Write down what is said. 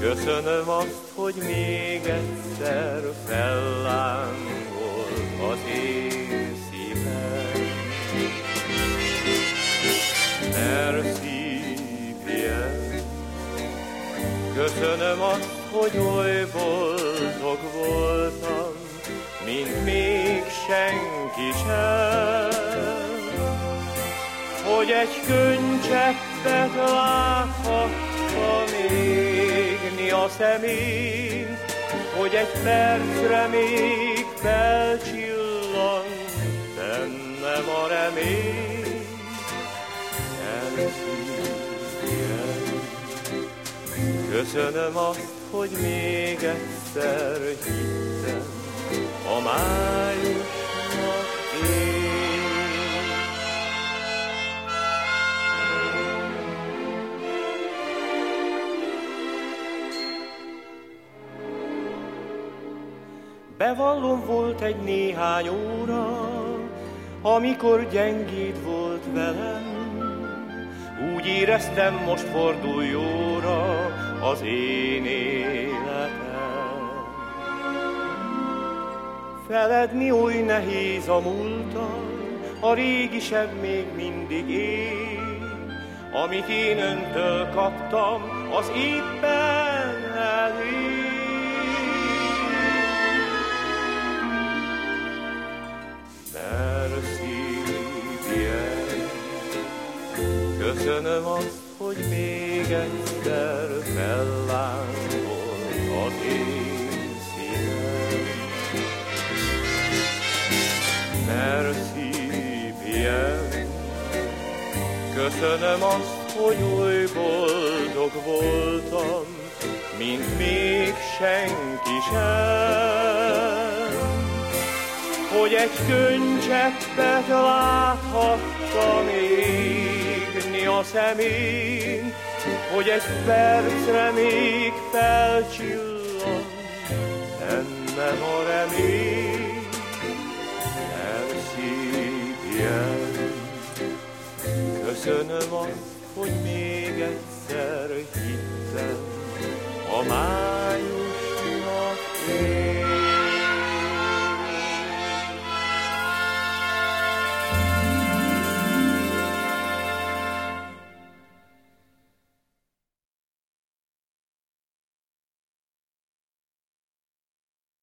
Köszönöm azt, hogy még egyszer fellángol az én szívem. Merci bien. Köszönöm azt, hogy oly boldog voltam, mint még senki sem. Hogy egy könycseppet láthattam égni a szemén, hogy egy percre még felcsillant bennem a remény. Köszönöm azt, hogy még egyszer hittem a májusnak én. Bevallom, volt egy néhány óra, amikor gyengéd volt velem. Úgy éreztem, most fordul jóra az én életem. Feledni oly nehéz a múltan, a régi seb még mindig él. Amit én öntől kaptam, az éppen elég. Köszönöm azt, hogy még egyszer fellángol az én szívem. Merci bien. Köszönöm azt, hogy oly boldog voltam, mint még senki sem. Hogy egy könycseppet láthattam égni a szemén, hogy egy percre még felcsillant bennem a remény. Merci bien. Köszönöm azt, hogy még egyszer hittem